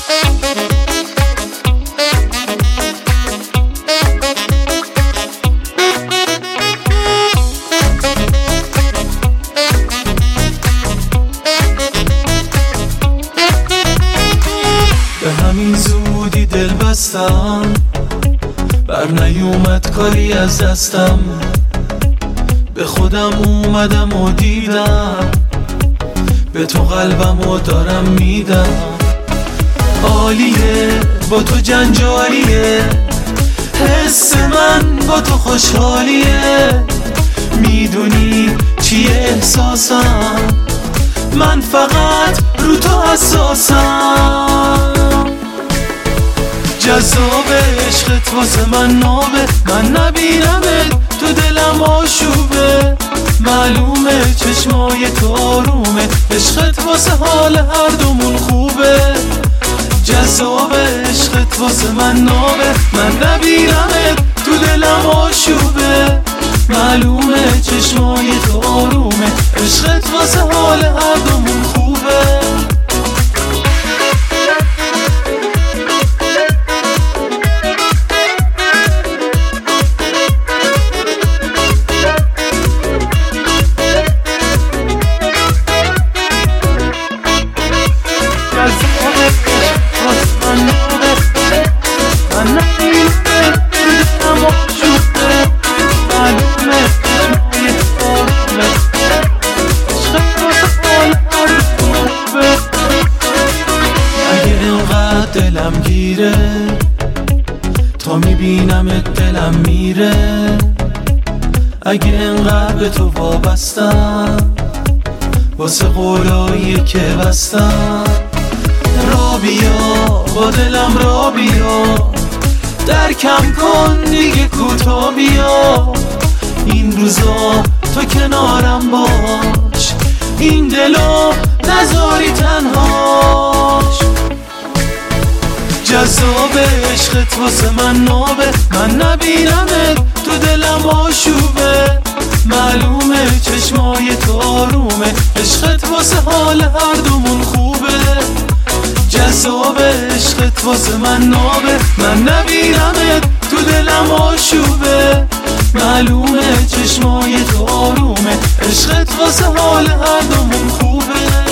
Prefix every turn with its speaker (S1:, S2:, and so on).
S1: به همین زودی دل بستم، بر نیومد کاری از دستم. به خودم اومدم و دیدم، به تو قلبم و دارم میدم. عالیه با تو جنجالیه، حس من با تو خوشحالیه. میدونی چیه احساسم، من فقط رو تو حساسم. جذاب عشقت واسه من نابه، من نبینمت تو دلم آشوبه. معلومه چشمای تو آرومه، عشقت واسه حال هر دومون خوبه. جذاب عشقت واسه من نابه، من نبینمت تو دلم آشوبه. معلومه چشمای تو آرومه، عشقت واسه حال هر دومون خوبه. دلم گیره تا میبینمت دلم میره. اگه انقدر به تو وابستم، واسه قولایی که بستم. را بیا با دلم را بیا، درکم کن دیگه کوتا بیا. این روزا تو کنارم باش، این دلو نذاری تنهاش. جذاب عشقت واسه من نابه، من نبینمت تو دلم آشوبه. معلومه چشمای تو آرومه، عشقت واسه حال هر دومون خوبه. جذاب عشقت واسه من نابه، من نبینمت تو دلم آشوبه. معلومه چشمای تو آرومه، عشقت واسه حال هر دومون خوبه.